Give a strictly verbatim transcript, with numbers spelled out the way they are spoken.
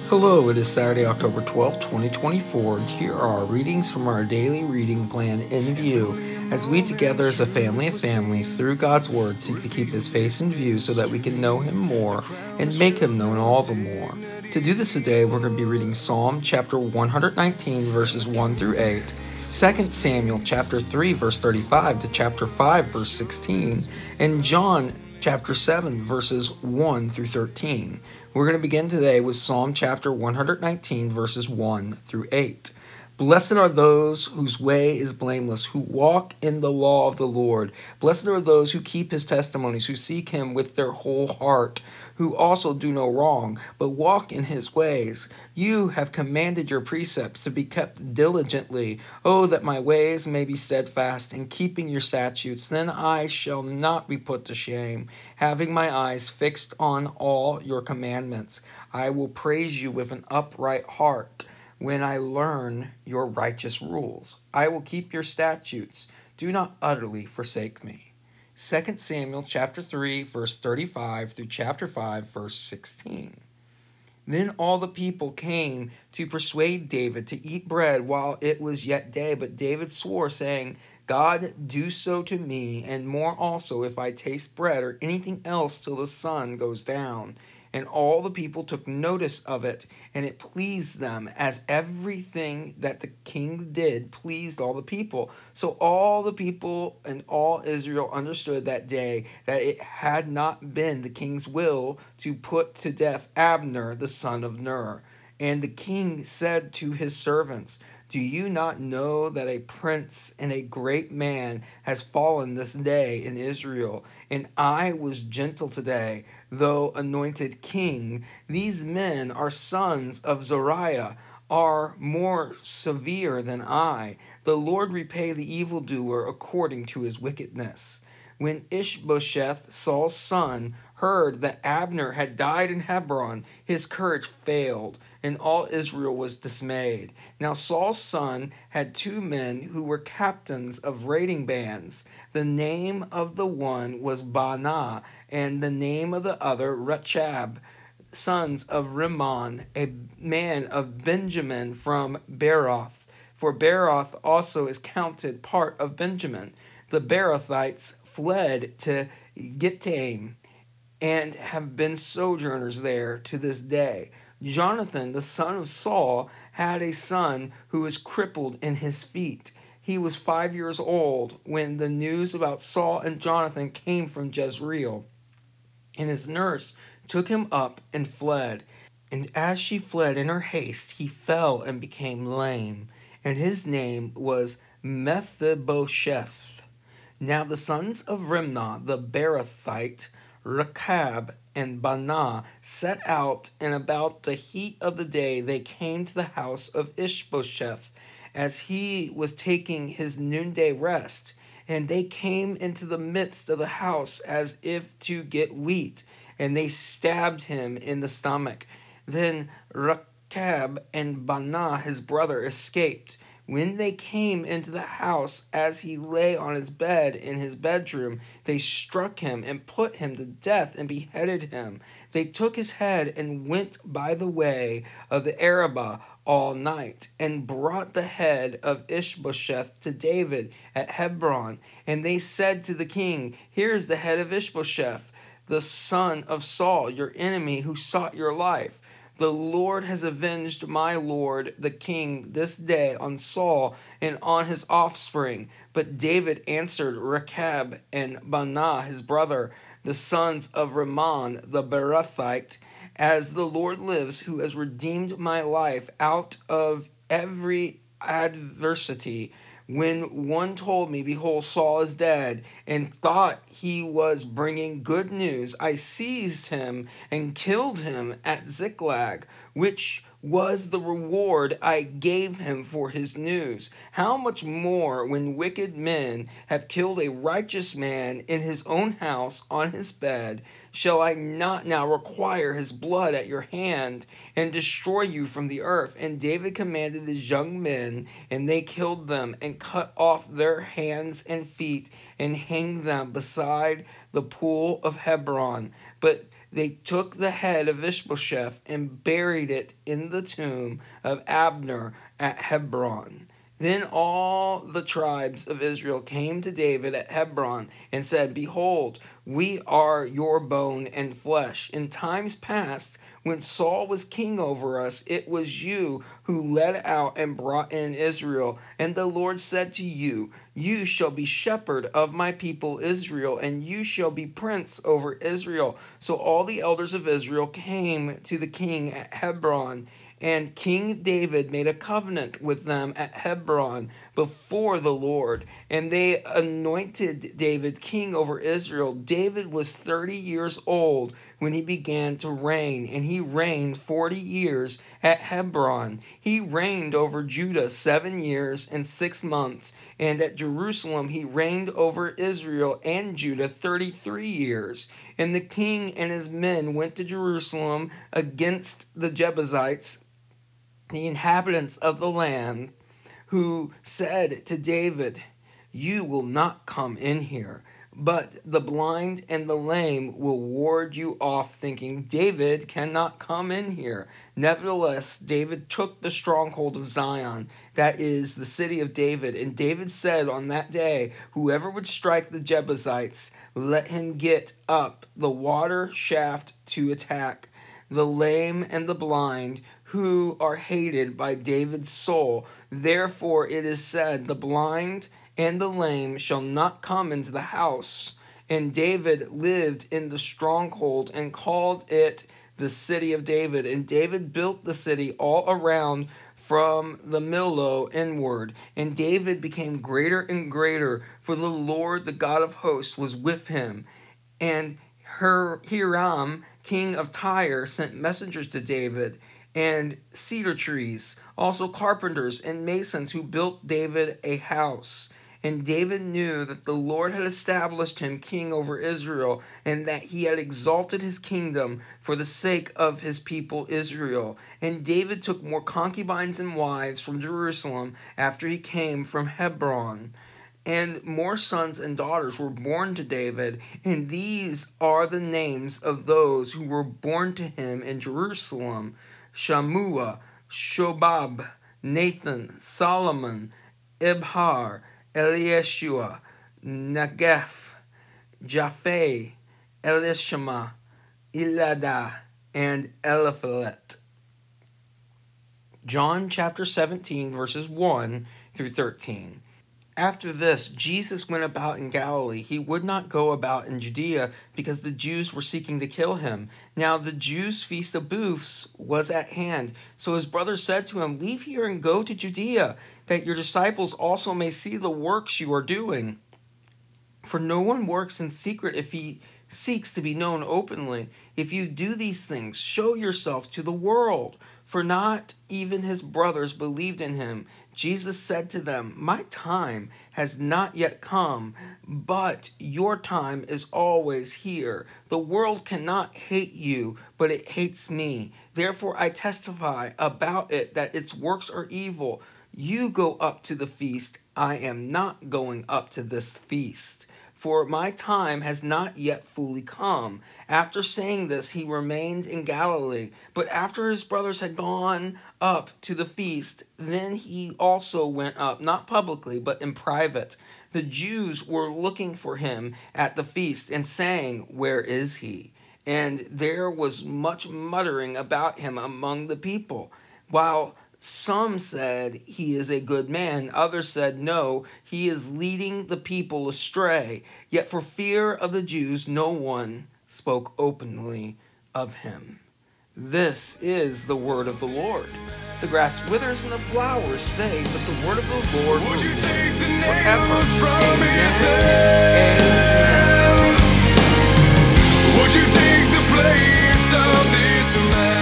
Hello, it is Saturday, October twelfth, twenty twenty-four, and here are our readings from our daily reading plan in view as we together as a family of families through God's Word seek to keep His face in view so that we can know Him more and make Him known all the more. To do this today, we're going to be reading Psalm chapter one hundred nineteen, verses one through eight, Second Samuel chapter three, verse thirty-five to chapter five, verse sixteen, and John chapter seven, verses one through thirteen. We're going to begin today with Psalm chapter one hundred nineteen, verses one through eight. Blessed are those whose way is blameless, who walk in the law of the Lord. Blessed are those who keep his testimonies, who seek him with their whole heart, who also do no wrong, but walk in his ways. You have commanded your precepts to be kept diligently. Oh, that my ways may be steadfast in keeping your statutes. Then I shall not be put to shame, having my eyes fixed on all your commandments. I will praise you with an upright heart when I learn your righteous rules. I will keep your statutes. Do not utterly forsake me. Second Samuel chapter three, verse thirty-five through chapter five, verse sixteen. Then all the people came to persuade David to eat bread while it was yet day. But David swore, saying, God, do so to me, and more also, if I taste bread or anything else till the sun goes down. And all the people took notice of it, and it pleased them, as everything that the king did pleased all the people. So all the people and all Israel understood that day that it had not been the king's will to put to death Abner, the son of Ner. And the king said to his servants, Do you not know that a prince and a great man has fallen this day in Israel? And I was gentle today, though anointed king. These men are sons of Zariah, are more severe than I. The Lord repay the evildoer according to his wickedness. When Ishbosheth, Saul's son, heard that Abner had died in Hebron, his courage failed, and all Israel was dismayed. Now Saul's son had two men who were captains of raiding bands. The name of the one was Baanah, and the name of the other Rechab, sons of Rimmon, a man of Benjamin from Beeroth. For Beeroth also is counted part of Benjamin. The Beerothites fled to Gittaim, and have been sojourners there to this day. Jonathan, the son of Saul, had a son who was crippled in his feet. He was five years old when the news about Saul and Jonathan came from Jezreel. And his nurse took him up and fled. And as she fled in her haste, he fell and became lame. And his name was Mephibosheth. Now the sons of Rimnah the Beerothite, Rechab and Baanah, set out, and about the heat of the day they came to the house of Ishbosheth, as he was taking his noonday rest. And they came into the midst of the house as if to get wheat, and they stabbed him in the stomach. Then Rechab and Baanah his brother escaped. When they came into the house, as he lay on his bed in his bedroom, they struck him and put him to death and beheaded him. They took his head and went by the way of the Arabah all night, and brought the head of Ishbosheth to David at Hebron. And they said to the king, Here is the head of Ishbosheth, the son of Saul, your enemy, who sought your life. The Lord has avenged my lord the king this day on Saul and on his offspring. But David answered Rechab and Baanah his brother, the sons of Rimmon the Beerothite, As the Lord lives, who has redeemed my life out of every adversity, when one told me, Behold, Saul is dead, and thought he was bringing good news, I seized him and killed him at Ziklag, which was the reward I gave him for his news. How much more when wicked men have killed a righteous man in his own house on his bed, shall I not now require his blood at your hand and destroy you from the earth? And David commanded his young men, and they killed them and cut off their hands and feet and hanged them beside the pool of Hebron. But they took the head of Ishbosheth and buried it in the tomb of Abner at Hebron. Then all the tribes of Israel came to David at Hebron and said, Behold, we are your bone and flesh. In times past, when Saul was king over us, it was you who led out and brought in Israel. And the Lord said to you, You shall be shepherd of my people Israel, and you shall be prince over Israel. So all the elders of Israel came to the king at Hebron, and King David made a covenant with them at Hebron before the Lord, and they anointed David king over Israel. David was thirty years old when he began to reign, and he reigned forty years at Hebron. He reigned over Judah seven years and six months, and at Jerusalem he reigned over Israel and Judah thirty-three years. And the king and his men went to Jerusalem against the Jebusites, the inhabitants of the land, who said to David, You will not come in here, but the blind and the lame will ward you off, thinking, David cannot come in here. Nevertheless, David took the stronghold of Zion, that is, the city of David. And David said on that day, Whoever would strike the Jebusites, let him get up the water shaft to attack the lame and the blind, who are hated by David's soul. Therefore it is said, The blind and the lame shall not come into the house. And David lived in the stronghold and called it the city of David. And David built the city all around from the Millo inward. And David became greater and greater, for the Lord, the God of hosts, was with him. And Her Hiram, king of Tyre, sent messengers to David, and cedar trees, also carpenters and masons, who built David a house. And David knew that the Lord had established him king over Israel, and that he had exalted his kingdom for the sake of his people Israel. And David took more concubines and wives from Jerusalem after he came from Hebron. And more sons and daughters were born to David, and these are the names of those who were born to him in Jerusalem: Shammua, Shobab, Nathan, Solomon, Ibhar, Eliashua, Negef, Japhet, Elishama, Eladah, and Eliphalet. John chapter seventeen, verses one through thirteen. After this, Jesus went about in Galilee. He would not go about in Judea, because the Jews were seeking to kill him. Now the Jews' feast of booths was at hand. So his brothers said to him, Leave here and go to Judea, that your disciples also may see the works you are doing. For no one works in secret if he seeks to be known openly. If you do these things, show yourself to the world. For not even his brothers believed in him. Jesus said to them, My time has not yet come, but your time is always here. The world cannot hate you, but it hates me. Therefore I testify about it that its works are evil. You go up to the feast. I am not going up to this feast, for my time has not yet fully come. After saying this, he remained in Galilee. But after his brothers had gone up to the feast, then he also went up, not publicly, but in private. The Jews were looking for him at the feast and saying, Where is he? And there was much muttering about him among the people. While some said, He is a good man. Others said, No, he is leading the people astray. Yet for fear of the Jews, no one spoke openly of him. This is the word of the Lord. The grass withers and the flowers fade, but the word of the Lord will remain forever. Amen. Would you take the place of this man?